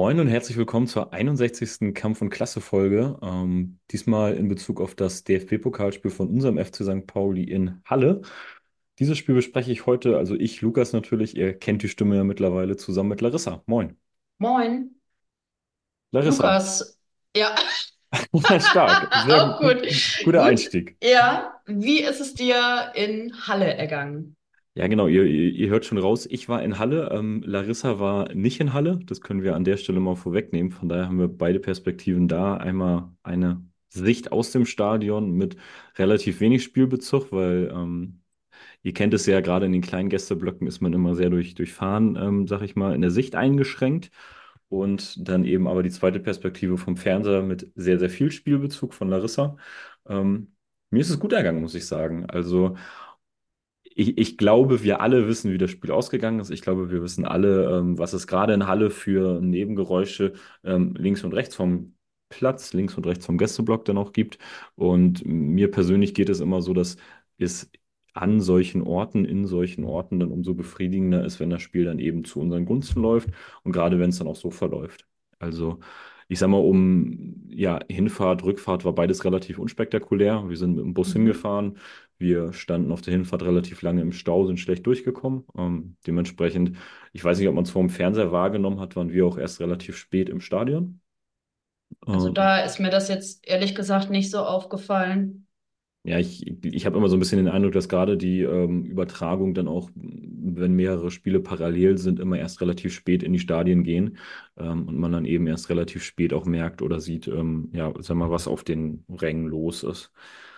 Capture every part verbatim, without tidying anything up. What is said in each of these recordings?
Moin und herzlich willkommen zur einundsechzigsten Kampf- und Klasse-Folge. Ähm, diesmal in Bezug auf das D F B-Pokalspiel von unserem F C Sankt Pauli in Halle. Dieses Spiel bespreche ich heute, also ich, Lukas natürlich, ihr kennt die Stimme ja mittlerweile, zusammen mit Larissa. Moin. Moin, Larissa, Lukas. Ja, stark, sehr auch gut, gut. guter Gut. Einstieg. Ja, wie ist es dir in Halle ergangen? Ja, genau, ihr, ihr, ihr hört schon raus, ich war in Halle, ähm, Larissa war nicht in Halle, das können wir an der Stelle mal vorwegnehmen. Von daher haben wir beide Perspektiven da. Einmal eine Sicht aus dem Stadion mit relativ wenig Spielbezug, weil ähm, ihr kennt es ja, gerade in den kleinen Gästeblöcken ist man immer sehr durch, durch Fahren, ähm, sag ich mal, in der Sicht eingeschränkt. Und dann eben aber die zweite Perspektive vom Fernseher mit sehr, sehr viel Spielbezug von Larissa. Ähm, Mir ist es gut ergangen, muss ich sagen. Also ich, ich glaube, wir alle wissen, wie das Spiel ausgegangen ist. Ich glaube, wir wissen alle, ähm, was es gerade in Halle für Nebengeräusche ähm, links und rechts vom Platz, links und rechts vom Gästeblock dann auch gibt. Und mir persönlich geht es immer so, dass es an solchen Orten, in solchen Orten dann umso befriedigender ist, wenn das Spiel dann eben zu unseren Gunsten läuft und gerade wenn es dann auch so verläuft. Also ich sag mal, um ja, Hinfahrt, Rückfahrt war beides relativ unspektakulär. Wir sind mit dem Bus Mhm. hingefahren. Wir standen auf der Hinfahrt relativ lange im Stau, sind schlecht durchgekommen. Ähm, dementsprechend, ich weiß nicht, ob man es vor dem Fernseher wahrgenommen hat, waren wir auch erst relativ spät im Stadion. Also Ähm, da ist mir das jetzt ehrlich gesagt nicht so aufgefallen. ja, ich, ich habe immer so ein bisschen den Eindruck, dass gerade die ähm, Übertragung dann auch, wenn mehrere Spiele parallel sind, immer erst relativ spät in die Stadien gehen ähm, und man dann eben erst relativ spät auch merkt oder sieht, ähm, ja, sag mal, was auf den Rängen los ist.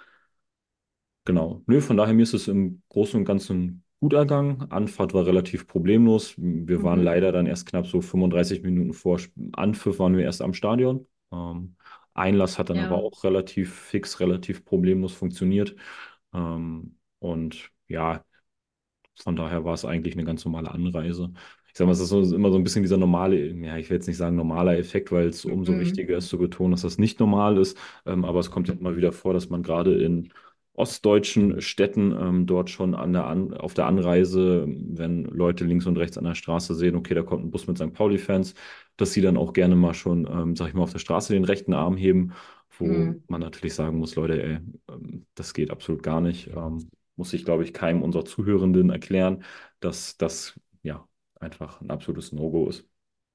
Genau. Nö, von daher mir ist es im Großen und Ganzen gut ergangen. Anfahrt war relativ problemlos. Wir waren Mhm. leider dann erst knapp so fünfunddreißig Minuten vor Sp- Anpfiff waren wir erst am Stadion. Ähm, Einlass hat dann aber Ja, auch relativ fix, relativ problemlos funktioniert. Ähm, und ja, von daher war es eigentlich eine ganz normale Anreise. Ich sag mal, es ist so, immer so ein bisschen dieser normale, ja, ich will jetzt nicht sagen normaler Effekt, weil es umso mhm. wichtiger ist zu betonen, dass das nicht normal ist. Ähm, aber es kommt ja immer wieder vor, dass man gerade in ostdeutschen Städten ähm, dort schon an der an, auf der Anreise, wenn Leute links und rechts an der Straße sehen, okay, da kommt ein Bus mit Sankt Pauli-Fans, dass sie dann auch gerne mal schon, ähm, sag ich mal, auf der Straße den rechten Arm heben, wo Mhm. man natürlich sagen muss, Leute, ey, ähm, das geht absolut gar nicht. Ähm, muss ich, glaube ich, keinem unserer Zuhörenden erklären, dass das ja einfach ein absolutes No-Go ist.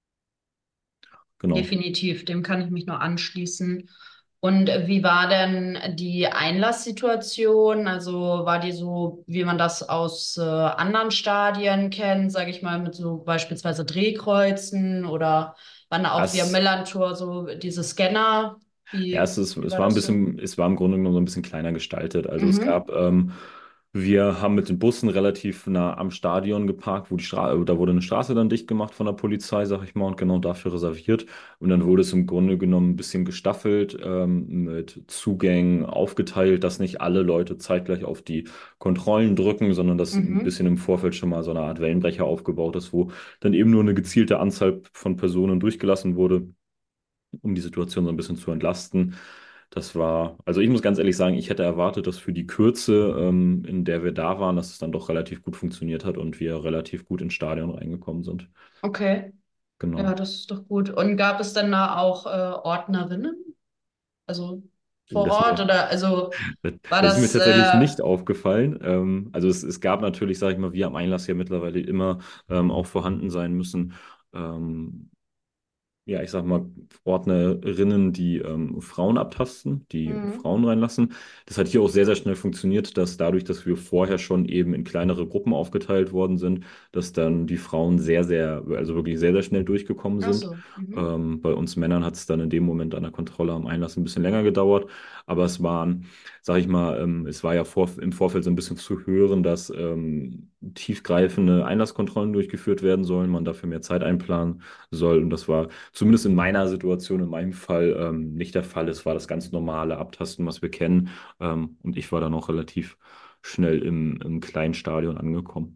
Genau. Definitiv, dem kann ich mich nur anschließen. Und wie war denn die Einlasssituation? Also war die so, wie man das aus äh, anderen Stadien kennt, sage ich mal, mit so beispielsweise Drehkreuzen oder waren da auch via Es, Millantor so diese Scanner? ja, Wie, es ist, wie es war war ein das so? bisschen, es war im Grunde genommen so ein bisschen kleiner gestaltet. Also es Mhm. gab, ähm, wir haben mit den Bussen relativ nah am Stadion geparkt, wo die Straße, da wurde eine Straße dann dicht gemacht von der Polizei, sag ich mal, und genau dafür reserviert. Und dann wurde es im Grunde genommen ein bisschen gestaffelt, ähm, mit Zugängen aufgeteilt, dass nicht alle Leute zeitgleich auf die Kontrollen drücken, sondern dass ein Mhm. bisschen im Vorfeld schon mal so eine Art Wellenbrecher aufgebaut ist, wo dann eben nur eine gezielte Anzahl von Personen durchgelassen wurde, um die Situation so ein bisschen zu entlasten. Das war, also ich muss ganz ehrlich sagen, ich hätte erwartet, dass für die Kürze, ähm, in der wir da waren, dass es dann doch relativ gut funktioniert hat und wir relativ gut ins Stadion reingekommen sind. Okay. Ja, Genau. das ist doch gut. Und gab es denn da auch äh, Ordnerinnen? Also Oh, vor das, Ort oder also das, war das ist mir das tatsächlich äh, nicht aufgefallen. Ähm, also es, es gab natürlich, sage ich mal, wie am Einlass ja mittlerweile immer ähm, auch vorhanden sein müssen. Ähm, ja, ich sag mal, Ordnerinnen, die ähm, Frauen abtasten, die mhm. Frauen reinlassen. Das hat hier auch sehr, sehr schnell funktioniert, dass dadurch, dass wir vorher schon eben in kleinere Gruppen aufgeteilt worden sind, dass dann die Frauen sehr, sehr, also wirklich sehr, sehr schnell durchgekommen Ach sind. so. Mhm. Ähm, bei uns Männern hat es dann in dem Moment an der Kontrolle am Einlass ein bisschen länger gedauert, aber es waren, sag ich mal, ähm, es war ja vor, im Vorfeld so ein bisschen zu hören, dass ähm, tiefgreifende Einlasskontrollen durchgeführt werden sollen, man dafür mehr Zeit einplanen soll und das war zumindest in meiner Situation, in meinem Fall, ähm, nicht der Fall. Es war das ganz normale Abtasten, was wir kennen. Ähm, und ich war dann auch relativ schnell im, im kleinen Stadion angekommen.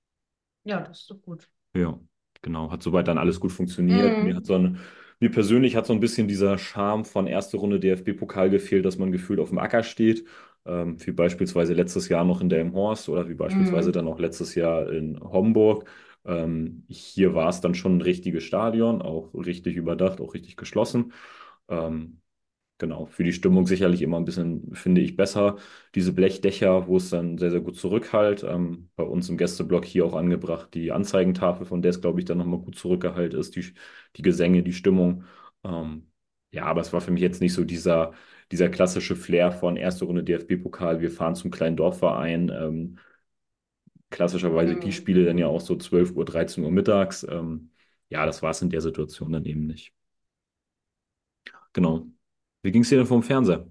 Ja, das ist doch gut. Ja, genau. Hat soweit dann alles gut funktioniert. Mir hat Mhm. so ein, mir persönlich hat so ein bisschen dieser Charme von erste Runde D F B-Pokal gefehlt, dass man gefühlt auf dem Acker steht. Ähm, wie beispielsweise letztes Jahr noch in Delmenhorst oder wie beispielsweise Mhm. dann auch letztes Jahr in Homburg. Ähm, hier war es dann schon ein richtiges Stadion, auch richtig überdacht, auch richtig geschlossen. Ähm, Genau, für die Stimmung sicherlich immer ein bisschen, finde ich, besser. Diese Blechdächer, wo es dann sehr, sehr gut zurückhallt. Ähm, bei uns im Gästeblock hier auch angebracht die Anzeigentafel, von der es, glaube ich, dann nochmal gut zurückgehalten ist, die, die Gesänge, die Stimmung. Ähm, ja, aber es war für mich jetzt nicht so dieser, dieser klassische Flair von erste Runde D F B-Pokal, wir fahren zum kleinen Dorfverein. Ähm, klassischerweise die Mhm. Spiele dann ja auch so zwölf Uhr, dreizehn Uhr mittags. Ähm, ja, das war es in der Situation dann eben nicht. Genau. Wie ging es dir denn vom Fernseher?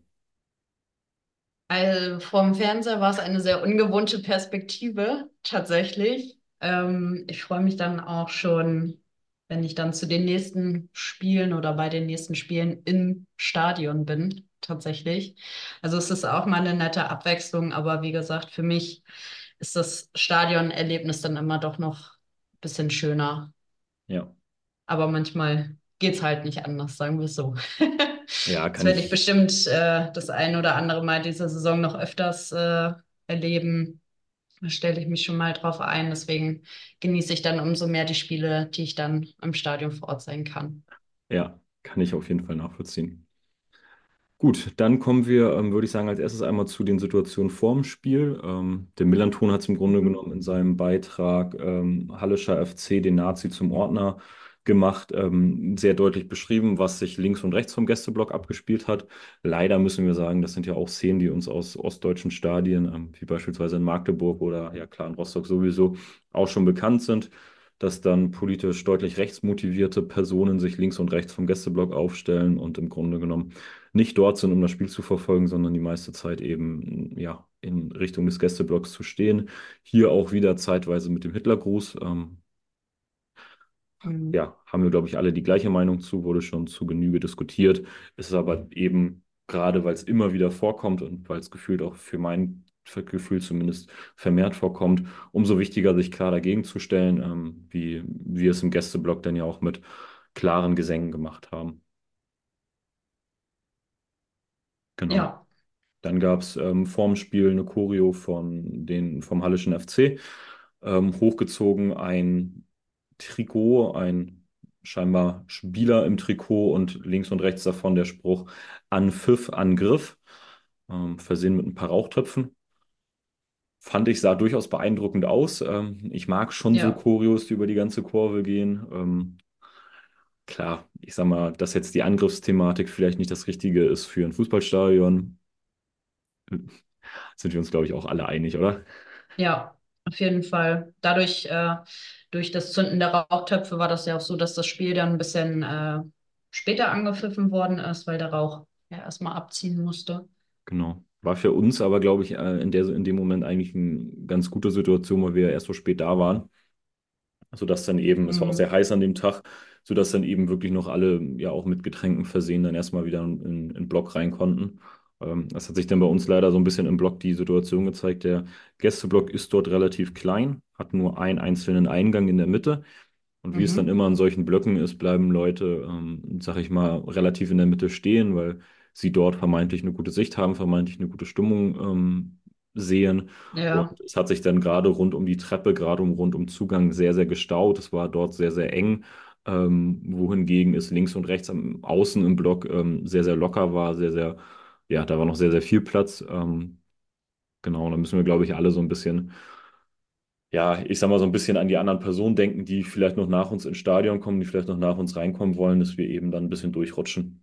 Also vom Fernseher war es eine sehr ungewohnte Perspektive, tatsächlich. Ähm, ich freue mich dann auch schon, wenn ich dann zu den nächsten Spielen oder bei den nächsten Spielen im Stadion bin, tatsächlich. Also es ist auch mal eine nette Abwechslung, aber wie gesagt, für mich ist das Stadionerlebnis dann immer doch noch ein bisschen schöner. Ja. Aber manchmal geht's halt nicht anders, sagen wir es so. Ja, Das kann werde ich ich, bestimmt äh, das ein oder andere Mal diese Saison noch öfters äh, erleben. Da stelle ich mich schon mal drauf ein. Deswegen genieße ich dann umso mehr die Spiele, die ich dann im Stadion vor Ort sein kann. ja, kann ich auf jeden Fall nachvollziehen. Gut, dann kommen wir, ähm, würde ich sagen, als erstes einmal zu den Situationen vorm Spiel. Ähm, der Millanton hat es im Grunde Mhm. genommen in seinem Beitrag ähm, Hallischer F C, den Nazi zum Ordner gemacht, ähm, sehr deutlich beschrieben, was sich links und rechts vom Gästeblock abgespielt hat. Leider müssen wir sagen, das sind ja auch Szenen, die uns aus ostdeutschen Stadien, ähm, wie beispielsweise in Magdeburg oder ja klar in Rostock sowieso, auch schon bekannt sind, dass dann politisch deutlich rechtsmotivierte Personen sich links und rechts vom Gästeblock aufstellen und im Grunde genommen nicht dort sind, um das Spiel zu verfolgen, sondern die meiste Zeit eben ja, in Richtung des Gästeblocks zu stehen. Hier auch wieder zeitweise mit dem Hitlergruß. Ähm, Mhm. ja, haben wir, glaube ich, alle die gleiche Meinung zu, wurde schon zu Genüge diskutiert. Es ist aber eben, gerade weil es immer wieder vorkommt und weil es gefühlt auch für mein Gefühl zumindest vermehrt vorkommt, umso wichtiger, sich klar dagegen zu stellen, ähm, wie wir es im Gästeblock dann ja auch mit klaren Gesängen gemacht haben. Genau. Ja, Dann gab es ähm, vorm Spiel eine Choreo von den, vom Hallischen F C. Ähm, hochgezogen ein Trikot, ein scheinbar Spieler im Trikot und links und rechts davon der Spruch An Pfiff, Angriff, ähm, versehen mit ein paar Rauchtöpfen. Fand ich, sah durchaus beeindruckend aus. Ähm, ich mag schon so ja, Choreos, die über die ganze Kurve gehen. Ähm, klar, ich sag mal, dass jetzt die Angriffsthematik vielleicht nicht das Richtige ist für ein Fußballstadion, sind wir uns, glaube ich, auch alle einig, oder? ja, auf jeden Fall. Dadurch, äh, durch das Zünden der Rauchtöpfe war das ja auch so, dass das Spiel dann ein bisschen äh, später angepfiffen worden ist, weil der Rauch ja erstmal abziehen musste. Genau. War für uns aber, glaube ich, äh, in der, in dem Moment eigentlich eine ganz gute Situation, weil wir ja erst so spät da waren. Sodass dann eben, es war auch Mhm. sehr heiß an dem Tag, sodass dann eben wirklich noch alle, ja auch mit Getränken versehen, dann erstmal wieder in, in den Block rein konnten. Ähm, das hat sich dann bei uns leider so ein bisschen im Block die Situation gezeigt. Der Gästeblock ist dort relativ klein, hat nur einen einzelnen Eingang in der Mitte. Und wie es dann Mhm. immer in solchen Blöcken ist, bleiben Leute, ähm, sag ich mal, relativ in der Mitte stehen, weil sie dort vermeintlich eine gute Sicht haben, vermeintlich eine gute Stimmung ähm, sehen. Ja, Und es hat sich dann gerade rund um die Treppe, gerade um rund um Zugang sehr, sehr gestaut. Es war dort sehr, sehr eng, ähm, wohingegen es links und rechts am Außen im Block ähm, sehr, sehr locker war, sehr, sehr, ja, da war noch sehr, sehr viel Platz. Ähm, genau, da müssen wir, glaube ich, alle so ein bisschen ja, ich sag mal, so ein bisschen an die anderen Personen denken, die vielleicht noch nach uns ins Stadion kommen, die vielleicht noch nach uns reinkommen wollen, dass wir eben dann ein bisschen durchrutschen.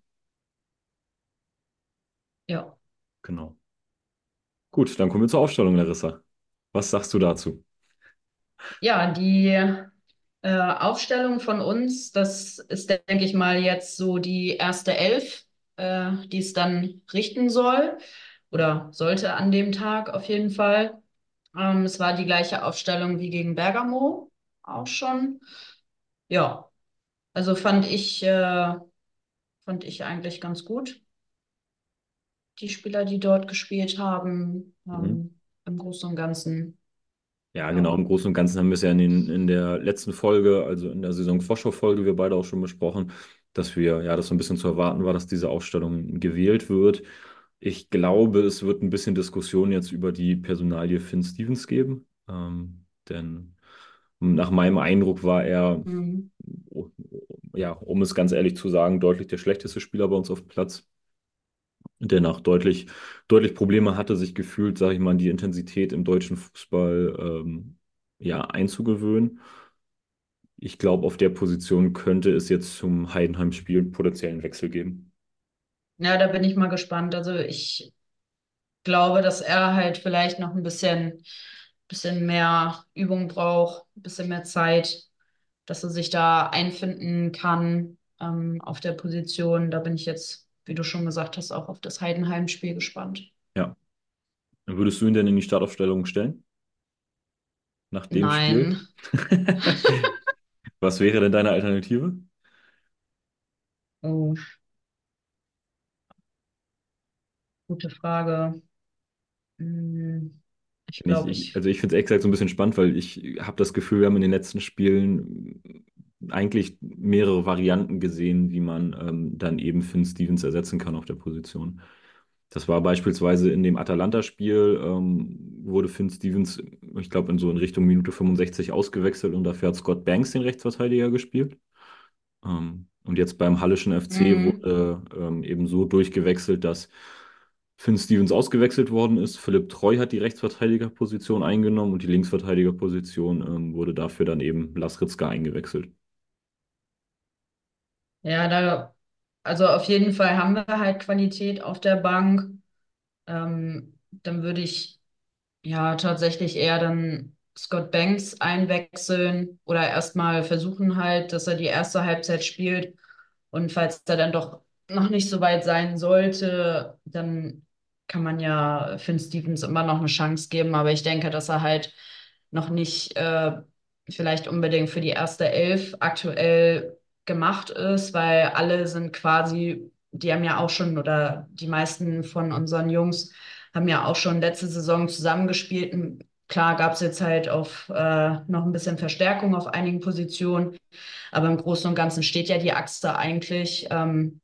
ja. Genau. Gut, dann kommen wir zur Aufstellung, Larissa. Was sagst du dazu? Ja, die äh, Aufstellung von uns, das ist, denke ich mal, jetzt so die erste Elf, äh, die es dann richten soll oder sollte an dem Tag auf jeden Fall. Ähm, es war die gleiche Aufstellung wie gegen Bergamo auch schon. Ja, also fand ich, äh, fand ich eigentlich ganz gut, die Spieler, die dort gespielt haben, Mhm. ähm, im Großen und Ganzen. Ja, genau. Ja. Im Großen und Ganzen haben wir es ja in, den, in der letzten Folge, also in der Saison-Vorschau-Folge, wir beide auch schon besprochen, dass wir, ja, dass so ein bisschen zu erwarten war, dass diese Aufstellung gewählt wird. Ich glaube, es wird ein bisschen Diskussion jetzt über die Personalie Finn Stevens geben, ähm, denn Nach meinem Eindruck war er, Mhm. ja, um es ganz ehrlich zu sagen, deutlich der schlechteste Spieler bei uns auf dem Platz, der auch deutlich, deutlich Probleme hatte, sich gefühlt, sage ich mal, an die Intensität im deutschen Fußball ähm, ja, einzugewöhnen. Ich glaube, auf der Position könnte es jetzt zum Heidenheim-Spiel einen potenziellen Wechsel geben. Ja, da bin ich mal gespannt. Also ich glaube, dass er halt vielleicht noch ein bisschen, bisschen mehr Übung braucht, ein bisschen mehr Zeit, dass er sich da einfinden kann, ähm, auf der Position. Da bin ich jetzt, wie du schon gesagt hast, auch auf das Heidenheim-Spiel gespannt. Ja. Würdest du ihn denn in die Startaufstellung stellen, nach dem Spiel? Nein. Was wäre denn deine Alternative? Oh, gute Frage. Hm, ich Ich, glaube, ich, ich. also ich finde es ehrlich gesagt so ein bisschen spannend, weil ich habe das Gefühl, wir haben in den letzten Spielen eigentlich mehrere Varianten gesehen, wie man ähm, dann eben Finn Stevens ersetzen kann auf der Position. Das war beispielsweise in dem Atalanta-Spiel, ähm, wurde Finn Stevens, ich glaube, in so in Richtung Minute fünfundsechzig ausgewechselt und dafür hat Scott Banks den Rechtsverteidiger gespielt. Ähm, und jetzt beim Hallischen F C Hm, wurde ähm, eben so durchgewechselt, dass Finn Stevens ausgewechselt worden ist. Philipp Treu hat die Rechtsverteidigerposition eingenommen und die Linksverteidigerposition ähm, wurde dafür dann eben Lasritzka eingewechselt. ja, da, also auf jeden Fall haben wir halt Qualität auf der Bank. Ähm, dann würde ich ja tatsächlich eher dann Scott Banks einwechseln oder erstmal versuchen halt, dass er die erste Halbzeit spielt. Und falls er dann doch noch nicht so weit sein sollte, dann kann man ja Finn Stevens immer noch eine Chance geben. Aber ich denke, dass er halt noch nicht äh, vielleicht unbedingt für die erste Elf aktuell gemacht ist, weil alle sind quasi, die haben ja auch schon, oder die meisten von unseren Jungs haben ja auch schon letzte Saison zusammengespielt. Und klar gab es jetzt halt auf äh, noch ein bisschen Verstärkung auf einigen Positionen, aber im Großen und Ganzen steht ja die Achse eigentlich. Ähm,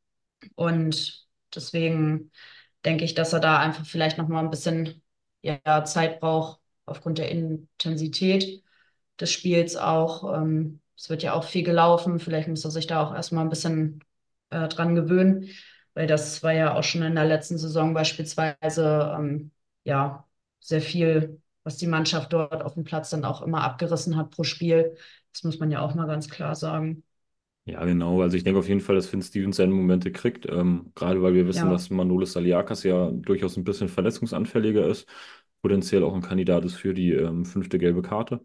und deswegen denke ich, dass er da einfach vielleicht noch mal ein bisschen ja, Zeit braucht aufgrund der Intensität des Spiels auch. Ähm, es wird ja auch viel gelaufen. Vielleicht muss er sich da auch erstmal ein bisschen äh, dran gewöhnen, weil das war ja auch schon in der letzten Saison beispielsweise ähm, ja sehr viel, was die Mannschaft dort auf dem Platz dann auch immer abgerissen hat pro Spiel. Das muss man ja auch mal ganz klar sagen. Ja, genau. Also ich denke auf jeden Fall, dass Finn Stevens seine Momente kriegt, ähm, gerade weil wir wissen, Ja, dass Manolis Saliakas ja durchaus ein bisschen verletzungsanfälliger ist, potenziell auch ein Kandidat ist für die ähm, fünfte gelbe Karte.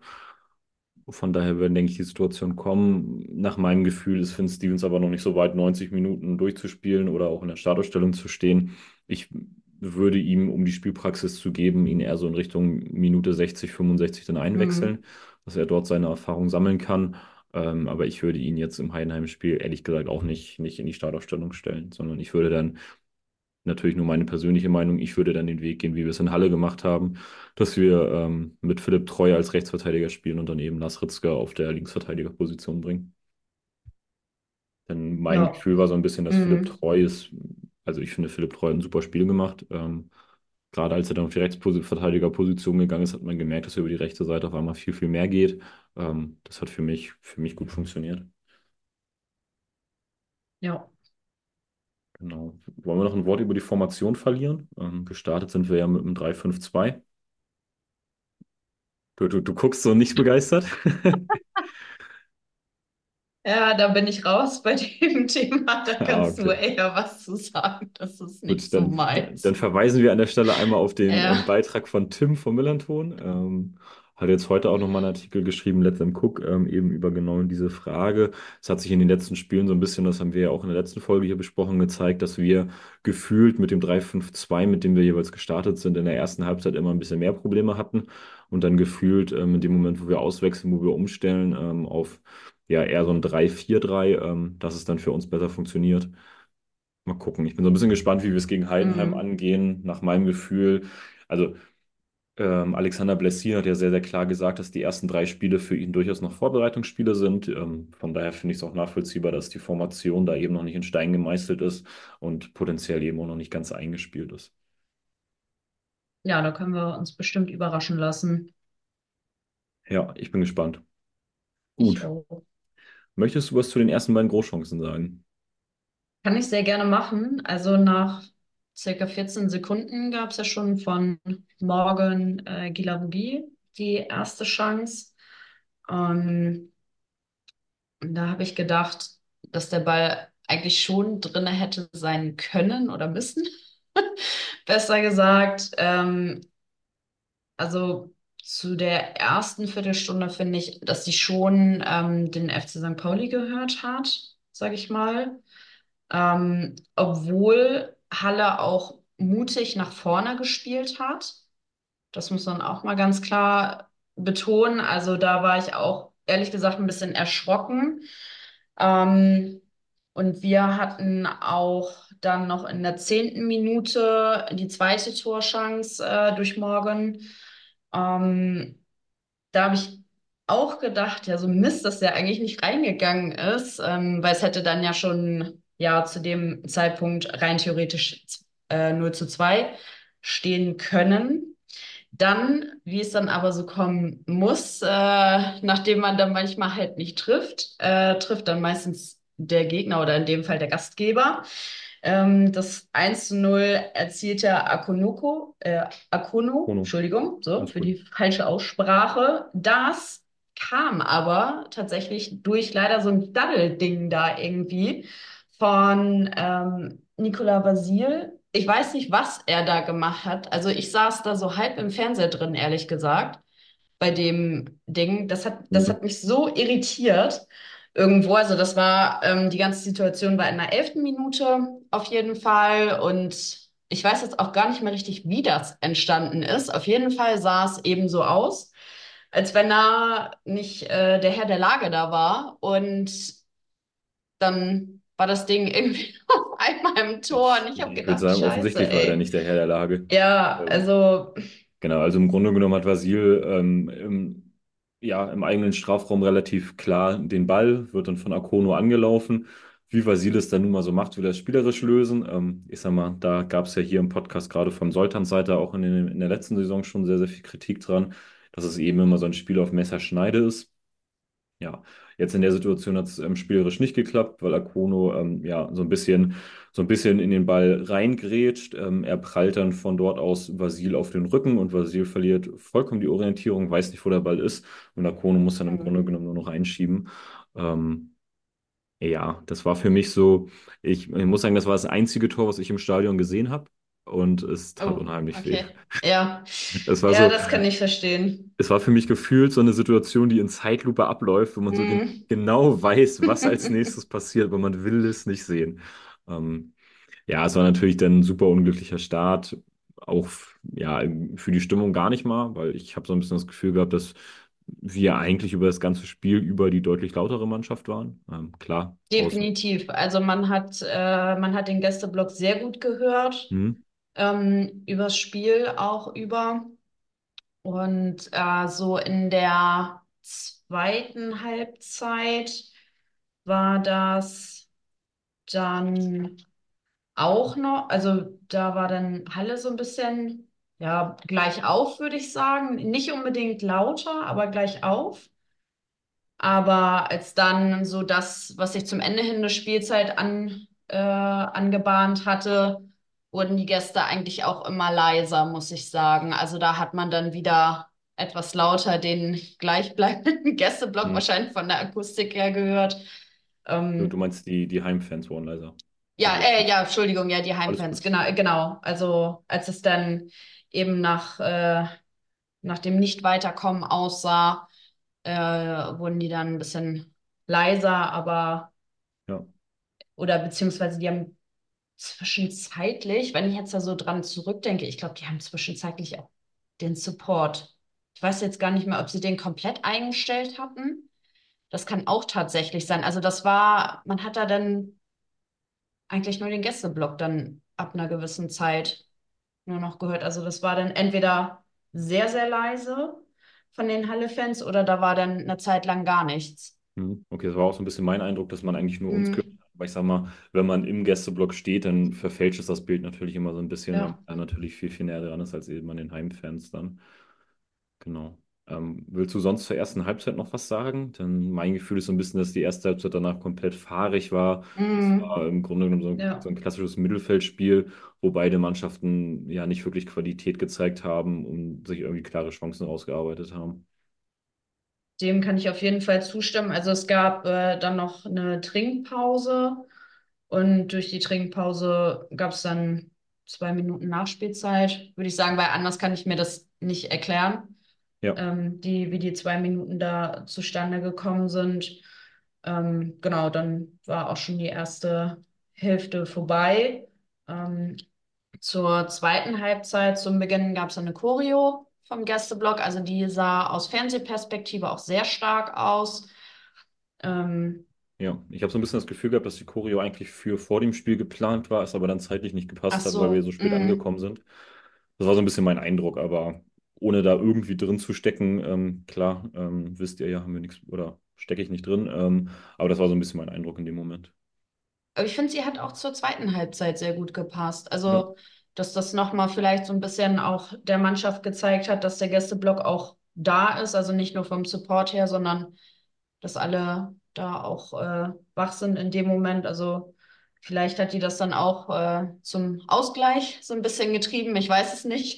Von daher werden, denke ich, die Situation kommen. Nach meinem Gefühl ist Finn Stevens aber noch nicht so weit, neunzig Minuten durchzuspielen oder auch in der Startaufstellung zu stehen. Ich würde ihm, um die Spielpraxis zu geben, ihn eher so in Richtung Minute sechzig, fünfundsechzig dann hm, einwechseln, dass er dort seine Erfahrung sammeln kann. Ähm, aber ich würde ihn jetzt im Heidenheim-Spiel ehrlich gesagt auch nicht, nicht in die Startaufstellung stellen, sondern ich würde dann natürlich nur meine persönliche Meinung. Ich würde dann den Weg gehen, wie wir es in Halle gemacht haben, dass wir ähm, mit Philipp Treu als Rechtsverteidiger spielen und dann eben Nasritzka auf der Linksverteidigerposition bringen. Denn mein ja, Gefühl war so ein bisschen, dass Philipp hm, Treu ist, also ich finde, Philipp Treu hat ein super Spiel gemacht. Ähm, gerade als er dann auf die Rechtsverteidigerposition gegangen ist, hat man gemerkt, dass über die rechte Seite auf einmal viel, viel mehr geht. Ähm, das hat für mich, für mich gut funktioniert. ja. Genau. Wollen wir noch ein Wort über die Formation verlieren? Ähm, gestartet sind wir ja mit einem drei fünf zwei. Du, du, du guckst so nicht begeistert. Ja, da bin ich raus bei dem Thema. Da Ah, kannst du okay. eher was zu sagen. Das ist nicht Gut, so dann, dann meins. verweisen wir an der Stelle einmal auf den ähm, Ja. Beitrag von Tim vom Millanton. Ähm, hat jetzt heute auch nochmal einen Artikel geschrieben, Let's Them Cook, ähm, eben über genau diese Frage. Es hat sich in den letzten Spielen so ein bisschen, das haben wir ja auch in der letzten Folge hier besprochen, gezeigt, dass wir gefühlt mit dem drei fünf zwei, mit dem wir jeweils gestartet sind, in der ersten Halbzeit immer ein bisschen mehr Probleme hatten und dann gefühlt ähm, in dem Moment, wo wir auswechseln, wo wir umstellen ähm, auf ja eher so ein drei vier drei, ähm, dass es dann für uns besser funktioniert. Mal gucken. Ich bin so ein bisschen gespannt, wie wir es gegen Heidenheim Mhm. angehen. Nach meinem Gefühl, also ähm, Alexander Blessin hat ja sehr, sehr klar gesagt, dass die ersten drei Spiele für ihn durchaus noch Vorbereitungsspiele sind. Ähm, von daher finde ich es auch nachvollziehbar, dass die Formation da eben noch nicht in Stein gemeißelt ist und potenziell eben auch noch nicht ganz eingespielt ist. Ja, da können wir uns bestimmt überraschen lassen. Ja, ich bin gespannt. Ich Gut. auch. Möchtest du was zu den ersten beiden Großchancen sagen? Kann ich sehr gerne machen. Also nach circa vierzehn Sekunden gab es ja schon von Morgan äh, Guilavogui die erste Chance. Ähm, und da habe ich gedacht, dass der Ball eigentlich schon drinne hätte sein können oder müssen. Besser gesagt. Ähm, also zu der ersten Viertelstunde finde ich, dass sie schon ähm, den F C Sankt Pauli gehört hat, sage ich mal. Ähm, obwohl Halle auch mutig nach vorne gespielt hat. Das muss man auch mal ganz klar betonen. Also da war ich auch ehrlich gesagt ein bisschen erschrocken. Ähm, und wir hatten auch dann noch in der zehnten Minute die zweite Torchance äh, durch Morgan. Ähm, Da habe ich auch gedacht, ja, so Mist, dass der eigentlich nicht reingegangen ist, ähm, weil es hätte dann ja schon ja zu dem Zeitpunkt rein theoretisch äh, null zu zwei stehen können. Dann, wie es dann aber so kommen muss, äh, nachdem man dann manchmal halt nicht trifft, äh, trifft dann meistens der Gegner oder in dem Fall der Gastgeber. Ähm, das eins zu null erzielte Akonoko, äh, Akono, Chrono. Entschuldigung, so Alles für gut. die falsche Aussprache. Das kam aber tatsächlich durch leider so ein Daddel-Ding da irgendwie von ähm, Nicolas Vasil. Ich weiß nicht, was er da gemacht hat. Also ich saß da so halb im Fernseher drin, ehrlich gesagt, bei dem Ding. Das hat, das Mhm. hat mich so irritiert irgendwo. Also das war, ähm, die ganze Situation war in der elften Minute auf jeden Fall. Und ich weiß jetzt auch gar nicht mehr richtig, wie das entstanden ist. Auf jeden Fall sah es eben so aus, als wenn da nicht äh, der Herr der Lage da war. Und dann war das Ding irgendwie auf einmal im Tor und ich habe Ich würde gedacht, sagen, scheiße, offensichtlich war er da ey. nicht der Herr der Lage. Ja, Ähm, also, Genau, also im Grunde genommen hat Vasil ähm, im, ja, im eigenen Strafraum relativ klar den Ball, wird dann von Akono angelaufen. Wie Vasil es dann nun mal so macht, will er es spielerisch lösen. Ähm, ich sag mal, da gab es ja hier im Podcast gerade von Soltans Seite auch in, den, in der letzten Saison schon sehr, sehr viel Kritik dran, dass es eben immer so ein Spiel auf Messerschneide ist. Ja, jetzt in der Situation hat es ähm, spielerisch nicht geklappt, weil Akono ähm, ja so ein bisschen, so ein bisschen in den Ball reingrätscht. Ähm, er prallt dann von dort aus Vasil auf den Rücken und Vasil verliert vollkommen die Orientierung, weiß nicht, wo der Ball ist. Und Akono muss dann im Grunde hm, genommen nur noch einschieben. Ähm, ja, das war für mich so, ich, ich muss sagen, das war das einzige Tor, was ich im Stadion gesehen habe. Und es tat oh, unheimlich weh. okay. Ja, Es war ja, so, das kann ich verstehen. es war für mich gefühlt so eine Situation, die in Zeitlupe abläuft, wo man so gen Hm. genau weiß, was als nächstes passiert, aber man will es nicht sehen. Ähm, ja, es war natürlich dann ein super unglücklicher Start, auch ja, für die Stimmung gar nicht mal, weil ich habe so ein bisschen das Gefühl gehabt, dass wir eigentlich über das ganze Spiel über die deutlich lautere Mannschaft waren. Ähm, klar, außen. Definitiv. Also man hat, äh, man hat den Gästeblock sehr gut gehört, Hm, ähm, übers Spiel auch über. Und äh, so in der zweiten Halbzeit war das dann auch noch, also da war dann Halle so ein bisschen, ja, gleich auf, würde ich sagen. Nicht unbedingt lauter, aber gleich auf. Aber als dann so das, was sich zum Ende hin der Spielzeit an, äh, angebahnt hatte, wurden die Gäste eigentlich auch immer leiser, muss ich sagen. Also da hat man dann wieder etwas lauter den gleichbleibenden Gästeblock hm. wahrscheinlich von der Akustik her gehört. Du, du Ähm, meinst, die, die Heimfans waren leiser. ja, Also jetzt äh, nicht. ja, Entschuldigung, ja, die Alles Heimfans, gut. genau, genau. Also als es dann eben nach, äh, nach dem Nicht-Weiterkommen aussah, äh, wurden die dann ein bisschen leiser, aber, Ja. oder beziehungsweise die haben zwischenzeitlich, wenn ich jetzt da so dran zurückdenke, ich glaube, die haben zwischenzeitlich auch den Support. Ich weiß jetzt gar nicht mehr, ob sie den komplett eingestellt hatten. Das kann auch tatsächlich sein. Also das war, man hat da dann eigentlich nur den Gästeblock dann ab einer gewissen Zeit nur noch gehört. Also das war dann entweder sehr, sehr leise von den Halle-Fans oder da war dann eine Zeit lang gar nichts. Mhm. Okay, das war auch so ein bisschen mein Eindruck, dass man eigentlich nur uns gehört Hm, hat. Aber ich sag mal, wenn man im Gästeblock steht, dann verfälscht es das Bild natürlich immer so ein bisschen, weil man ja. da natürlich viel, viel näher dran ist als eben an den Heimfans dann. Genau. Ähm, willst du sonst zur ersten Halbzeit noch was sagen? Denn mein Gefühl ist so ein bisschen, dass die erste Halbzeit danach komplett fahrig war. Es war Mhm. im Grunde genommen so ein, so Ja, ein klassisches Mittelfeldspiel, wo beide Mannschaften ja nicht wirklich Qualität gezeigt haben und sich irgendwie klare Chancen rausgearbeitet haben. dem kann ich auf jeden Fall zustimmen. Also es gab äh, dann noch eine Trinkpause und durch die Trinkpause gab es dann zwei Minuten Nachspielzeit, würde ich sagen, weil anders kann ich mir das nicht erklären, Ja, ähm, die, wie die zwei Minuten da zustande gekommen sind. Ähm, genau, dann war auch schon die erste Hälfte vorbei. Ähm, Zur zweiten Halbzeit, zum Beginn, gab es eine Choreo vom Gästeblock. Also die sah aus Fernsehperspektive auch sehr stark aus. Ähm, ja. Ich habe so ein bisschen das Gefühl gehabt, dass die Choreo eigentlich für vor dem Spiel geplant war, es aber dann zeitlich nicht ach gepasst hat, weil wir so so, spät mh. angekommen sind. Das war so ein bisschen mein Eindruck, aber ohne da irgendwie drin zu stecken, ähm, klar, ähm, wisst ihr ja, haben wir nichts oder stecke ich nicht drin. Ähm, aber das war so ein bisschen mein Eindruck in dem Moment. Aber ich finde, sie hat auch zur zweiten Halbzeit sehr gut gepasst. Ja, Also, dass das nochmal vielleicht so ein bisschen auch der Mannschaft gezeigt hat, dass der Gästeblock auch da ist. Also nicht nur vom Support her, sondern dass alle da auch äh, wach sind in dem Moment. Also vielleicht hat die das dann auch äh, zum Ausgleich so ein bisschen getrieben. Ich weiß es nicht.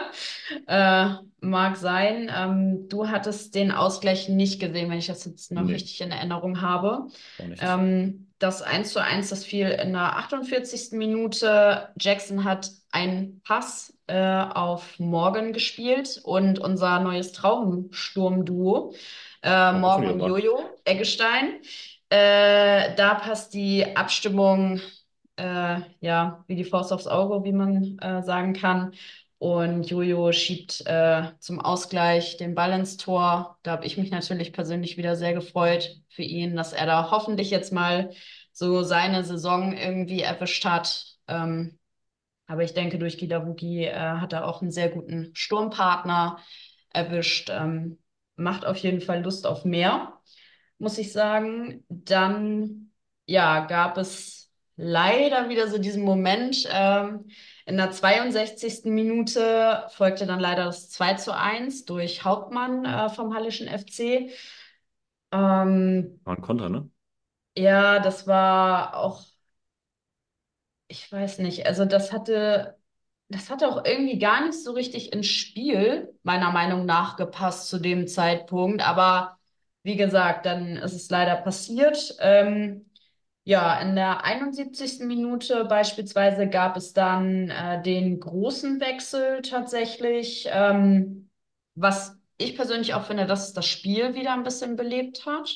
Äh, mag sein. Ähm, du hattest den Ausgleich nicht gesehen, wenn ich das jetzt noch nee, richtig in Erinnerung habe. war nichts. Ähm, das eins zu eins, das fiel in der achtundvierzigsten Minute. Jackson hat einen Pass äh, auf Morgan gespielt und unser neues Traumsturmduo, äh, War auch schon Morgan wieder und wach. Jojo Eggestein. Äh, da passt die Abstimmung, äh, ja, wie die Faust aufs Auge, wie man äh, sagen kann. Und Jojo schiebt äh, zum Ausgleich den Ball ins Tor. Da habe ich mich natürlich persönlich wieder sehr gefreut für ihn, dass er da hoffentlich jetzt mal so seine Saison irgendwie erwischt hat. Ähm, aber ich denke, durch Gilavugi äh, hat er auch einen sehr guten Sturmpartner erwischt. Ähm, macht auf jeden Fall Lust auf mehr, muss ich sagen. Dann, ja, gab es leider wieder so diesen Moment. Ähm, in der zweiundsechzigsten Minute folgte dann leider das zwei zu eins durch Hauptmann äh, vom Hallischen F C. Ähm, War ein Konter, ne? ja, das war auch, ich weiß nicht, also das hatte, das hatte auch irgendwie gar nicht so richtig ins Spiel, meiner Meinung nach, gepasst zu dem Zeitpunkt. Aber wie gesagt, dann ist es leider passiert. Ähm, ja, in der einundsiebzigsten Minute beispielsweise gab es dann äh, den großen Wechsel tatsächlich, ähm, was ich persönlich auch finde, dass es das Spiel wieder ein bisschen belebt hat.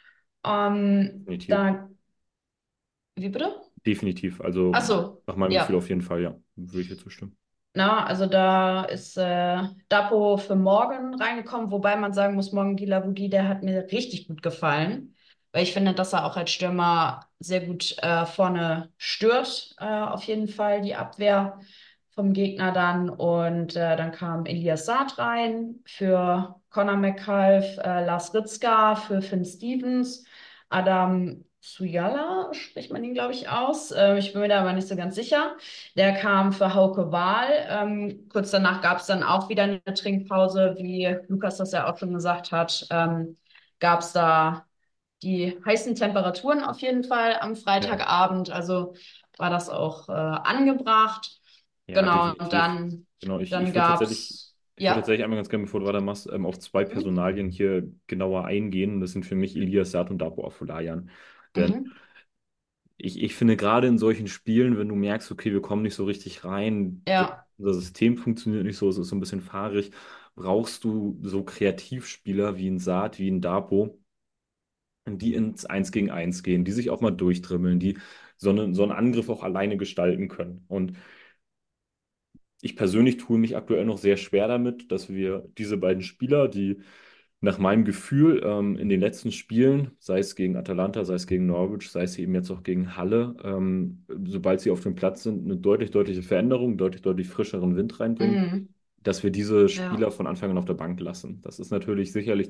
Ähm, Definitiv. da, wie bitte? Definitiv. Also Ach so, nach meinem Gefühl ja. auf jeden Fall, ja. Würde ich dir zustimmen. Na, also da ist äh, Dapo für Morgan reingekommen, wobei man sagen muss, Morgan Guilavogui, der hat mir richtig gut gefallen, weil ich finde, dass er auch als Stürmer sehr gut äh, vorne stört, äh, auf jeden Fall die Abwehr vom Gegner dann. Und äh, dann kam Elias Saad rein für Conor McCalf, äh, Lars Ritzka für Finn Stevens, Adam Sujala spricht man ihn, glaube ich, aus. Äh, ich bin mir da aber nicht so ganz sicher. Der kam für Hauke Wahl. Ähm, kurz danach gab es dann auch wieder eine Trinkpause, wie Lukas das ja auch schon gesagt hat. Ähm, gab es da die heißen Temperaturen auf jeden Fall am Ja. Freitagabend. Also war das auch äh, angebracht. Ja, Genau, und definitiv. dann, Genau, ich, dann ich würde gab tatsächlich, es, ich würde ja, tatsächlich einmal ganz gerne, bevor du weitermachst, ähm, auf zwei mhm, Personalien hier genauer eingehen. Das sind für mich Ilias Saad und Dapo Afolayan. Denn mhm, ich, ich finde gerade in solchen Spielen, wenn du merkst, okay, wir kommen nicht so richtig rein, das, ja, unser System funktioniert nicht so, es ist so ein bisschen fahrig, brauchst du so Kreativspieler wie ein Saad, wie ein Dapo, die ins Eins gegen Eins gehen, die sich auch mal durchdrimmeln, die so, eine, so einen Angriff auch alleine gestalten können. Und ich persönlich tue mich aktuell noch sehr schwer damit, dass wir diese beiden Spieler, die nach meinem Gefühl ähm, in den letzten Spielen, sei es gegen Atalanta, sei es gegen Norwich, sei es eben jetzt auch gegen Halle, ähm, sobald sie auf dem Platz sind, eine deutlich, deutliche Veränderung, deutlich, deutlich frischeren Wind reinbringen, mhm, dass wir diese ja, Spieler von Anfang an auf der Bank lassen. Das ist natürlich sicherlich dem Spiel, ähm, System von Blessin so ein bisschen geschuldet.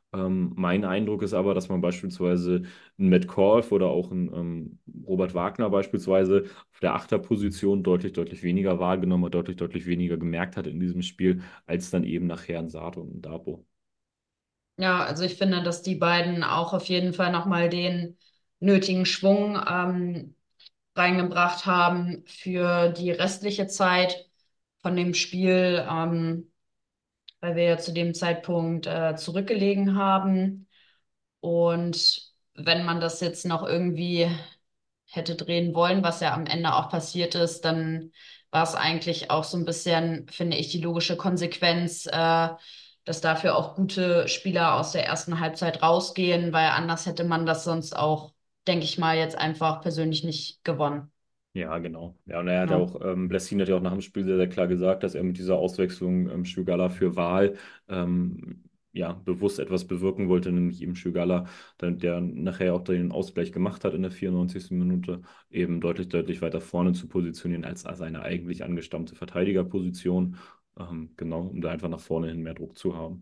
Ähm, mein Eindruck ist aber, dass man beispielsweise einen Metcalf oder auch einen ähm, Robert Wagner beispielsweise auf der Achterposition deutlich, deutlich weniger wahrgenommen hat, deutlich, deutlich weniger gemerkt hat in diesem Spiel, als dann eben nachher ein Sato und ein Dabo. Ja, also ich finde, dass die beiden auch auf jeden Fall nochmal den nötigen Schwung ähm, reingebracht haben für die restliche Zeit von dem Spiel, ähm, weil wir ja zu dem Zeitpunkt äh, zurückgelegen haben. Und wenn man das jetzt noch irgendwie hätte drehen wollen, was ja am Ende auch passiert ist, dann war es eigentlich auch so ein bisschen, finde ich, die logische Konsequenz, äh, dass dafür auch gute Spieler aus der ersten Halbzeit rausgehen, weil anders hätte man das sonst auch, denke ich mal, jetzt einfach persönlich nicht gewonnen. Ja, genau. Ja, und er hat ja Ja. auch, ähm, Blessin hat ja auch nach dem Spiel sehr, sehr klar gesagt, dass er mit dieser Auswechslung ähm, Şügala für Wahl ähm, ja, bewusst etwas bewirken wollte, nämlich eben Şügala, der, der nachher auch den Ausgleich gemacht hat in der vierundneunzigsten Minute, eben deutlich, deutlich weiter vorne zu positionieren als, als seine eigentlich angestammte Verteidigerposition. Ähm, genau, um da einfach nach vorne hin mehr Druck zu haben.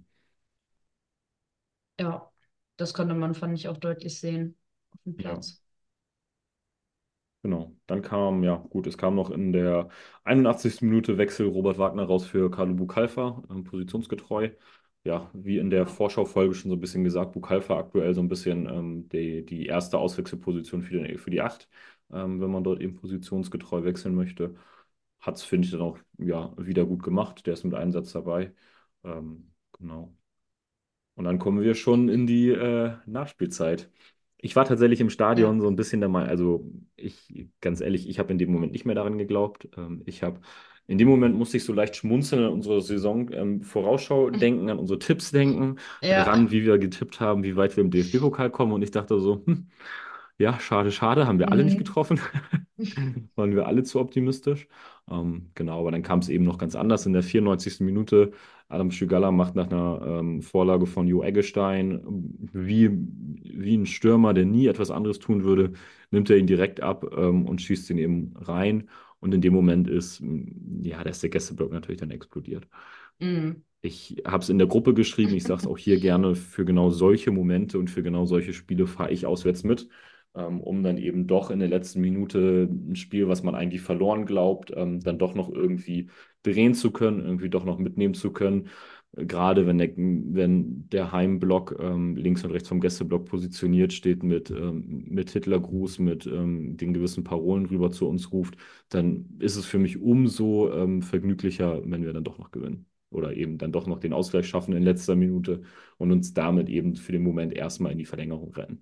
Ja, das konnte man, fand ich, auch deutlich sehen auf dem Ja. Platz. Genau. Dann kam, ja, gut, es kam noch in der einundachtzigsten Minute Wechsel Robert Wagner raus für Carlo Bucalfa, ähm, positionsgetreu. Ja, wie in der Ja. Vorschaufolge schon so ein bisschen gesagt, Bucalfa aktuell so ein bisschen ähm, die, die erste Auswechselposition für, den, für die Acht, ähm, wenn man dort eben positionsgetreu wechseln möchte. Hat es, finde ich, dann auch ja, wieder gut gemacht. Der ist mit Einsatz dabei. Ähm, genau. Und dann kommen wir schon in die äh, Nachspielzeit. Ich war tatsächlich im Ja. Stadion so ein bisschen der Meinung, also ich, ganz ehrlich, ich habe in dem Moment nicht mehr daran geglaubt. Ähm, ich habe, in dem Moment musste ich so leicht schmunzeln an unsere Saison ähm, Vorausschau denken, an unsere Tipps denken, Ja. daran, wie wir getippt haben, wie weit wir im D F B-Pokal kommen. Und ich dachte so, hm, ja, schade, schade, haben wir alle nicht Mhm. getroffen. Waren wir alle zu optimistisch. Ähm, genau, aber dann kam es eben noch ganz anders. In der vierundneunzigsten Minute, Adam Şügalla macht nach einer ähm, Vorlage von Jo Eggestein, wie, wie ein Stürmer, der nie etwas anderes tun würde, nimmt er ihn direkt ab ähm, und schießt ihn eben rein. Und in dem Moment ist, mm, ja, da ist der Gästeblock natürlich dann explodiert. Mhm. Ich habe es in der Gruppe geschrieben, ich sage es auch hier gerne, für genau solche Momente und für genau solche Spiele fahre ich auswärts mit, ähm, um dann eben doch in der letzten Minute ein Spiel, was man eigentlich verloren glaubt, ähm, dann doch noch irgendwie drehen zu können, irgendwie doch noch mitnehmen zu können. Äh, Gerade wenn der, wenn der Heimblock ähm, links und rechts vom Gästeblock positioniert steht mit, ähm, mit Hitlergruß, mit ähm, den gewissen Parolen rüber zu uns ruft, dann ist es für mich umso ähm, vergnüglicher, wenn wir dann doch noch gewinnen oder eben dann doch noch den Ausgleich schaffen in letzter Minute und uns damit eben für den Moment erstmal in die Verlängerung retten.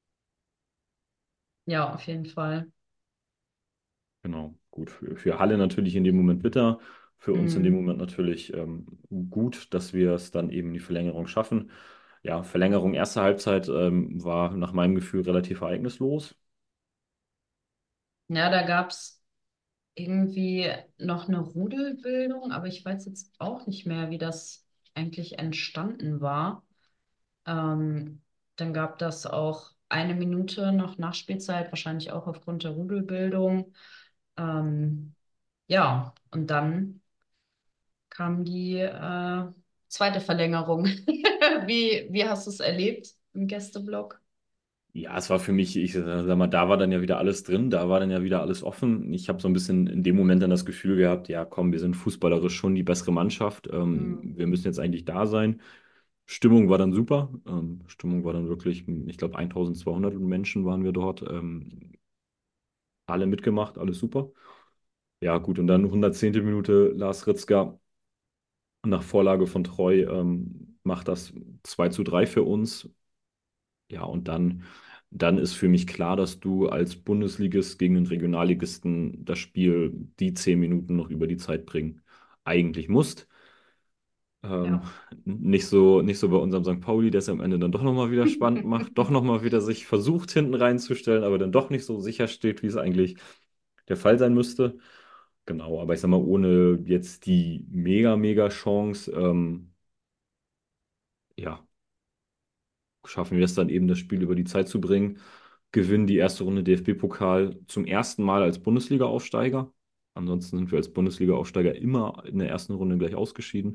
Ja, auf jeden Fall. Genau, gut. Für, für Halle natürlich in dem Moment bitter, für uns in dem Mhm. Moment natürlich ähm, gut, dass wir es dann eben in die Verlängerung schaffen. Ja, Verlängerung erste Halbzeit ähm, war nach meinem Gefühl relativ ereignislos. Ja, da gab es irgendwie noch eine Rudelbildung, aber ich weiß jetzt auch nicht mehr, wie das eigentlich entstanden war. Ähm, Dann gab das auch eine Minute noch Nachspielzeit, wahrscheinlich auch aufgrund der Rudelbildung. Ähm, ja, und dann kam die äh, zweite Verlängerung. Wie, wie hast du es erlebt im Gästeblock? Ja, es war für mich, ich sag mal, da war dann ja wieder alles drin, da war dann ja wieder alles offen. Ich habe so ein bisschen in dem Moment dann das Gefühl gehabt, ja, komm, wir sind fußballerisch schon die bessere Mannschaft. Ähm, Mhm. wir müssen jetzt eigentlich da sein. Stimmung war dann super. Ähm, Stimmung war dann wirklich, ich glaube, eintausendzweihundert Menschen waren wir dort. Ähm, alle mitgemacht, alles super. Ja, gut, und dann hundertzehnte. Minute Lars Ritzka nach Vorlage von Treu ähm, macht das zwei zu drei für uns. Ja, und dann, dann ist für mich klar, dass du als Bundesligist gegen den Regionalligisten das Spiel die zehn Minuten noch über die Zeit bringen eigentlich musst. Ähm, Ja. nicht so, nicht so bei unserem Sankt Pauli, der es am Ende dann doch nochmal wieder spannend macht, doch nochmal wieder sich versucht hinten reinzustellen, aber dann doch nicht so sicher steht, wie es eigentlich der Fall sein müsste. Genau, aber ich sag mal, ohne jetzt die mega, mega Chance, ähm, ja, schaffen wir es dann eben, das Spiel über die Zeit zu bringen, gewinnen die erste Runde D F B-Pokal zum ersten Mal als Bundesliga-Aufsteiger. Ansonsten sind wir als Bundesliga-Aufsteiger immer in der ersten Runde gleich ausgeschieden.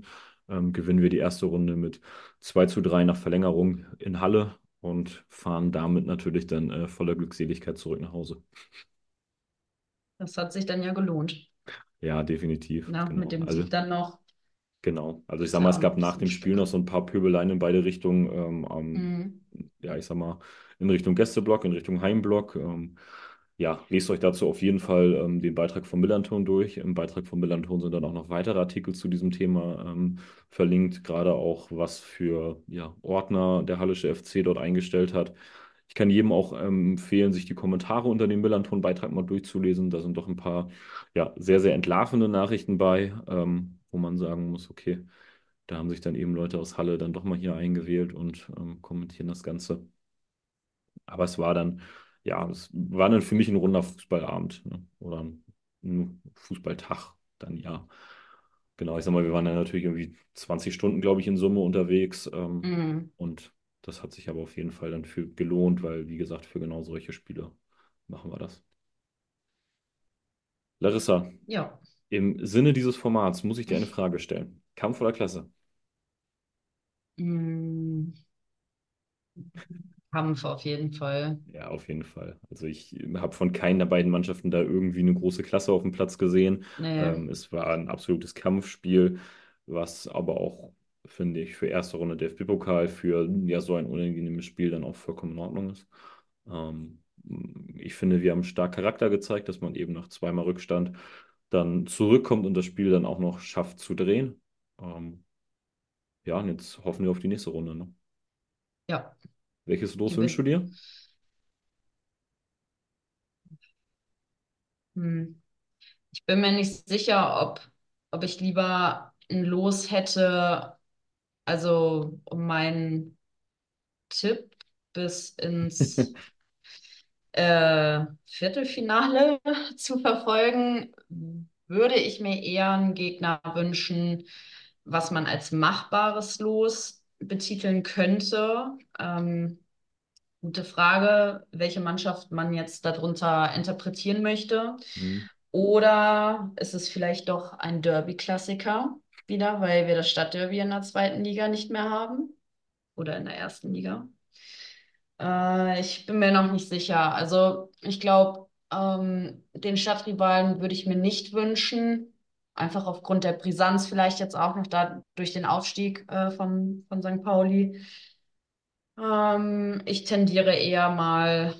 ähm, gewinnen wir die erste Runde mit zwei zu drei nach Verlängerung in Halle und fahren damit natürlich dann äh, voller Glückseligkeit zurück nach Hause. Das hat sich dann ja gelohnt. Ja, definitiv, Na, mit genau. dem Also Sieg dann noch. genau. Also ich Ist sag mal, ja auch es noch gab ein nach bisschen dem Spiel noch Stück. so ein paar Pöbeleien in beide Richtungen. Ähm, am- Mhm. ja, ich sag mal, in Richtung Gästeblock, in Richtung Heimblock. Ähm, ja, lest euch dazu auf jeden Fall ähm, den Beitrag von Millanton durch. Im Beitrag von Millanton sind dann auch noch weitere Artikel zu diesem Thema ähm, verlinkt, gerade auch, was für ja, Ordner der Hallische F C dort eingestellt hat. Ich kann jedem auch ähm, empfehlen, sich die Kommentare unter dem Millanton-Beitrag mal durchzulesen. Da sind doch ein paar ja, sehr, sehr entlarvende Nachrichten bei, ähm, wo man sagen muss, okay, da haben sich dann eben Leute aus Halle dann doch mal hier eingewählt und ähm, kommentieren das Ganze. Aber es war dann, ja, es war dann für mich ein runder Fußballabend, ne? Oder ein Fußballtag dann, ja. Genau, ich sag mal, wir waren dann natürlich irgendwie zwanzig Stunden, glaube ich, in Summe unterwegs. Ähm, Mhm. und das hat sich aber auf jeden Fall dann für gelohnt, weil, wie gesagt, für genau solche Spiele machen wir das. Larissa, Ja. im Sinne dieses Formats muss ich dir eine Frage stellen. Kampf oder Klasse? Mhm. Kampf auf jeden Fall. Ja, auf jeden Fall. Also ich habe von keinen der beiden Mannschaften da irgendwie eine große Klasse auf dem Platz gesehen. Nee. Ähm, es war ein absolutes Kampfspiel, was aber auch, finde ich, für erste Runde D F B-Pokal, für ja so ein unangenehmes Spiel dann auch vollkommen in Ordnung ist. Ähm, Ich finde, wir haben stark Charakter gezeigt, dass man eben nach zweimal Rückstand dann zurückkommt und das Spiel dann auch noch schafft zu drehen. Ähm, ja, und jetzt hoffen wir auf die nächste Runde, ne? Ja. Welches Los Die wünschst wird. du dir? Hm. Ich bin mir nicht sicher, ob, ob ich lieber ein Los hätte, also um meinen Tipp bis ins äh, Viertelfinale zu verfolgen, würde ich mir eher einen Gegner wünschen, was man als machbares Los betiteln könnte. Ähm, gute Frage, welche Mannschaft man jetzt darunter interpretieren möchte. Hm. Oder ist es vielleicht doch ein Derby-Klassiker wieder, weil wir das Stadtderby in der zweiten Liga nicht mehr haben oder in der ersten Liga? Äh, ich bin mir noch nicht sicher. Also ich glaube, ähm, den Stadtrivalen würde ich mir nicht wünschen. Einfach aufgrund der Brisanz vielleicht jetzt auch noch da durch den Aufstieg äh, von, von Sankt Pauli. Ähm, ich tendiere eher mal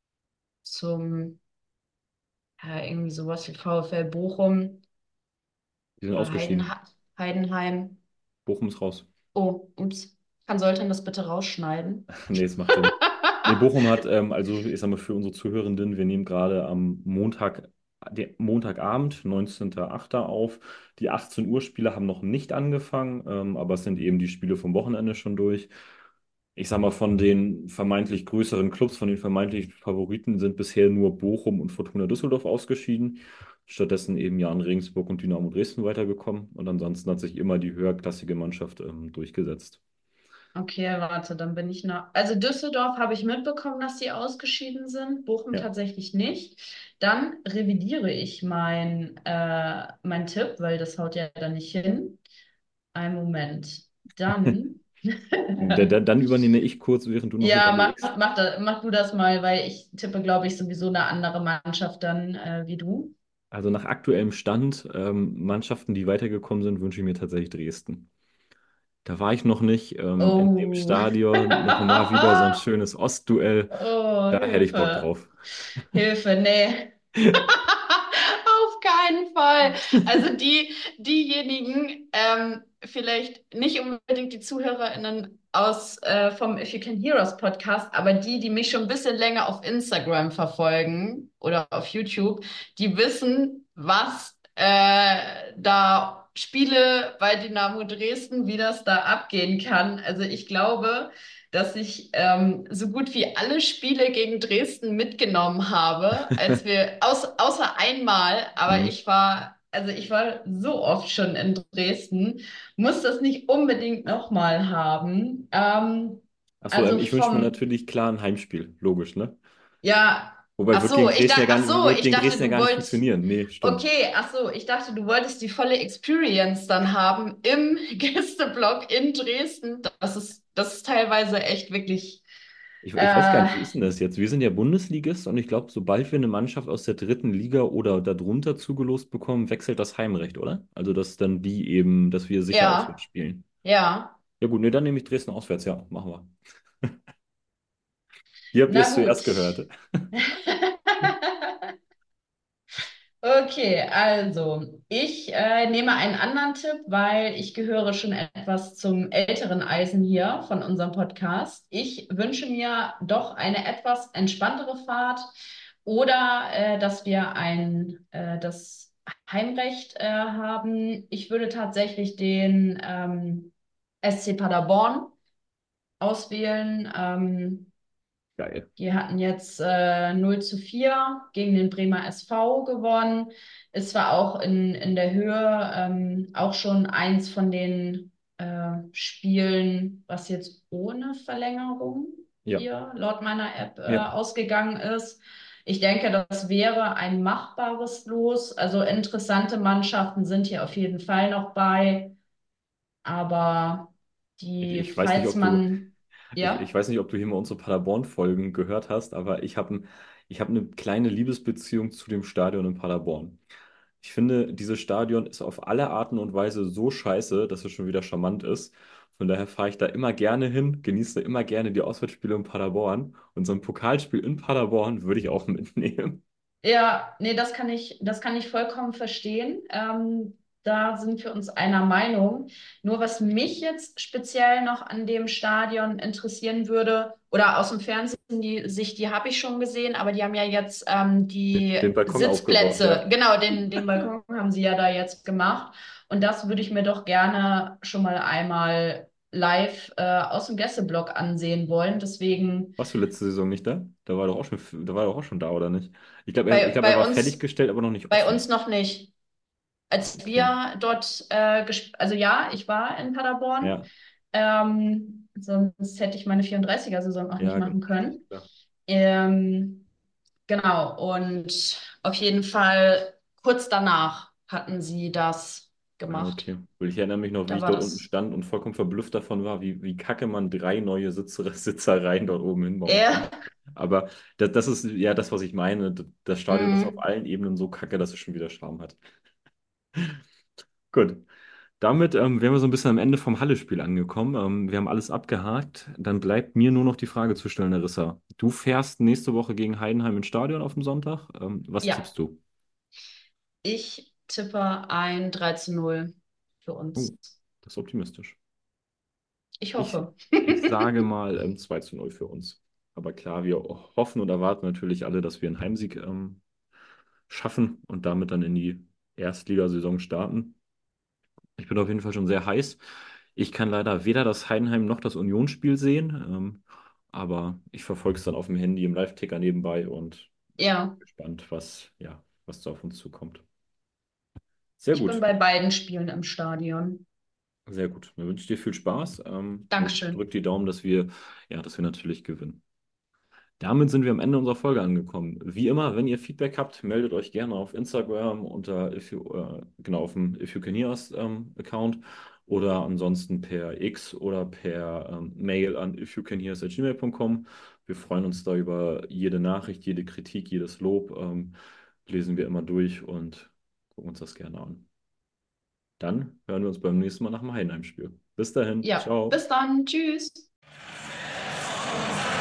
zum, ja, irgendwie sowas wie VfL Bochum Die sind oder ausgeschieden. Heidenha Heidenheim. Bochum ist raus. Oh, ups. Kann Soltan das bitte rausschneiden? Nee, es macht Sinn. Nee, Bochum hat, ähm, also ich sag mal für unsere Zuhörenden, wir nehmen gerade am Montag, der Montagabend, neunzehnter achter auf. Die achtzehn Uhr Spiele haben noch nicht angefangen, ähm, aber es sind eben die Spiele vom Wochenende schon durch. Ich sag mal, von den vermeintlich größeren Clubs, von den vermeintlichen Favoriten sind bisher nur Bochum und Fortuna Düsseldorf ausgeschieden. Stattdessen eben Jan Regensburg und Dynamo Dresden weitergekommen. Und ansonsten hat sich immer die höherklassige Mannschaft ähm, durchgesetzt. Okay, warte, dann bin ich noch. Also Düsseldorf habe ich mitbekommen, dass sie ausgeschieden sind, Bochum Ja. tatsächlich nicht. Dann revidiere ich mein, äh, mein Tipp, weil das haut ja dann nicht hin. Einen Moment. Dann. Da- da- Dann übernehme ich kurz, während du noch Ja, mach, überlegst. mach, da, mach du das mal, weil ich tippe, glaube ich, sowieso eine andere Mannschaft dann äh, wie du. Also nach aktuellem Stand, ähm, Mannschaften, die weitergekommen sind, wünsche ich mir tatsächlich Dresden. Da war ich noch nicht ähm, in dem Oh. Stadion. Noch mal wieder so ein schönes Ostduell. Oh, Da hätte ich Bock Hilfe. drauf. Hilfe, nee. Auf keinen Fall. Also die, diejenigen, ähm, vielleicht nicht unbedingt die ZuhörerInnen aus äh, vom If You Can Hear Us Podcast, aber die, die mich schon ein bisschen länger auf Instagram verfolgen oder auf YouTube, die wissen, was äh, da Spiele bei Dynamo Dresden, wie das da abgehen kann. Also ich glaube, dass ich ähm, so gut wie alle Spiele gegen Dresden mitgenommen habe, als wir, aus, außer einmal, aber Hm. ich war, also ich war so oft schon in Dresden, muss das nicht unbedingt nochmal haben. Ähm, Achso, ähm, also ich wünsche mir vom, natürlich klar ein Heimspiel. Logisch, ne? ja, Wobei Ach wird so, gegen ich Dresden ja dachte, gar ach nicht, so, wird ich gegen dachte, Dresden ja du gar nicht wolltest, funktionieren. Nee, stimmt. okay, ach so, ich dachte, du wolltest die volle Experience dann haben im Gästeblock in Dresden. Das ist, das ist teilweise echt wirklich, Ich, ich weiß gar äh, nicht, wie ist denn das jetzt? Wir sind ja Bundesligist und ich glaube, sobald wir eine Mannschaft aus der dritten Liga oder darunter zugelost bekommen, wechselt das Heimrecht, oder? Also, dass dann die eben, dass wir sicher auswärts ja, spielen. ja, Ja gut, nee, dann nehme ich Dresden auswärts, ja, machen wir. Hier habt ihr na es gut. zuerst gehört. Okay, also ich äh, nehme einen anderen Tipp, weil ich gehöre schon etwas zum älteren Eisen hier von unserem Podcast. Ich wünsche mir doch eine etwas entspanntere Fahrt oder äh, dass wir ein äh, das Heimrecht äh, haben. Ich würde tatsächlich den ähm, S C Paderborn auswählen. Ähm, Geil. die hatten jetzt äh, null zu vier gegen den Bremer S V gewonnen. Ist zwar auch in, in der Höhe ähm, auch schon eins von den äh, Spielen, was jetzt ohne Verlängerung Ja, hier laut meiner App äh, ja. ausgegangen ist. Ich denke, das wäre ein machbares Los. Also interessante Mannschaften sind hier auf jeden Fall noch bei, aber Ich, die, ich weiß nicht, falls ob du, man, ich, ich ja, weiß nicht, ob du hier mal unsere Paderborn-Folgen gehört hast, aber ich habe ein, ich hab eine kleine Liebesbeziehung zu dem Stadion in Paderborn. Ich finde, dieses Stadion ist auf alle Arten und Weise so scheiße, dass es schon wieder charmant ist. Von daher fahre ich da immer gerne hin, genieße immer gerne die Auswärtsspiele in Paderborn. Und so ein Pokalspiel in Paderborn würde ich auch mitnehmen. ja, nee, das kann ich, das kann ich vollkommen verstehen. Ähm, da sind wir uns einer Meinung. Nur was mich jetzt speziell noch an dem Stadion interessieren würde, oder aus dem Fernsehen, die Sicht, die habe ich schon gesehen, aber die haben ja jetzt ähm, die Den Balkon aufgebaut, Sitzplätze, ja. genau, den, den Balkon haben sie ja da jetzt gemacht. Und das würde ich mir doch gerne schon mal einmal live äh, aus dem Gästeblock ansehen wollen. Deswegen Warst du letzte Saison nicht da? Da war doch auch schon, da war doch auch schon da, oder nicht? Ich glaube, er, ich bei, glaube, er bei war uns, fertiggestellt, aber noch nicht bei uns offen. noch nicht. Als Okay. wir dort, äh, gesp- also ja, ich war in Paderborn, Ja, ähm, sonst hätte ich meine vierunddreißiger-Saison auch nicht ja, genau. machen können. Ja. Ähm, genau, und auf jeden Fall kurz danach hatten sie das Ah, gemacht. okay. Weil ich erinnere mich noch, wie Da ich war dort unten das. stand und vollkommen verblüfft davon war, wie, wie kacke man drei neue Sitze, Sitzereien dort oben hinbauen kann. Ja, Aber das, das ist ja das, was ich meine. Das Stadion ist auf mm, allen Ebenen so kacke, dass es schon wieder Charme hat. Gut. Damit ähm, wären wir so ein bisschen am Ende vom Halle-Spiel angekommen. Ähm, wir haben alles abgehakt. Dann bleibt mir nur noch die Frage zu stellen, Larissa. Du fährst nächste Woche gegen Heidenheim ins Stadion auf dem Sonntag. Ähm, was ja, tippst du? ich tippe ein drei zu null für Oh, uns. das ist optimistisch. Ich Ich, hoffe. ich sage mal ähm, zwei zu null für uns. Aber klar, wir hoffen und erwarten natürlich alle, dass wir einen Heimsieg ähm, schaffen und damit dann in die Erstligasaison starten. Ich bin auf jeden Fall schon sehr heiß. Ich kann leider weder das Heidenheim noch das Unionsspiel sehen, ähm, aber ich verfolge es dann auf dem Handy im Live-Ticker nebenbei und Ja, gespannt, was, ja, was da auf uns zukommt. Sehr ich bin gut, bei beiden Spielen im Stadion. sehr gut. Dann wünsche ich dir viel Spaß ähm, und Dankeschön. drück die Daumen, dass wir, ja, dass wir natürlich gewinnen. Damit sind wir am Ende unserer Folge angekommen. Wie immer, wenn ihr Feedback habt, meldet euch gerne auf Instagram unter if you, äh, genau auf dem If You Can Hear Us ähm, Account oder ansonsten per X oder per ähm, Mail an if you can hear us at gmail punkt com. Wir freuen uns da über jede Nachricht, jede Kritik, jedes Lob. Ähm, lesen wir immer durch und gucken uns das gerne an. Dann hören wir uns beim nächsten Mal nach dem Heidenheim-Spiel. Bis dahin, Ja, ciao. bis dann. Tschüss.